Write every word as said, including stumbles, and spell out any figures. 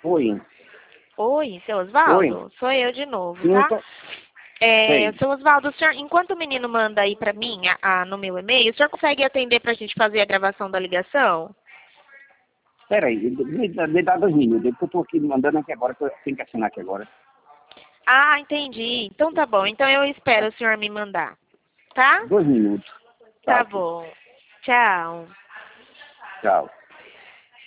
Oi. Oi, seu Oi. Osvaldo? Sou eu de novo, Não tá? tô... É, Sei. seu Osvaldo, o senhor, enquanto o menino manda aí pra mim, a, a- no meu e-mail, o senhor consegue atender pra gente fazer a gravação da ligação? Espera aí, me, dá- me dá dois minutos, porque eu tô aqui mandando aqui agora, que eu tenho que assinar aqui agora. Ah, entendi. Então tá bom. Então eu espero o senhor me mandar, tá? Dois minutos. Tá Tá aqui. bom. Tchau. Tchau.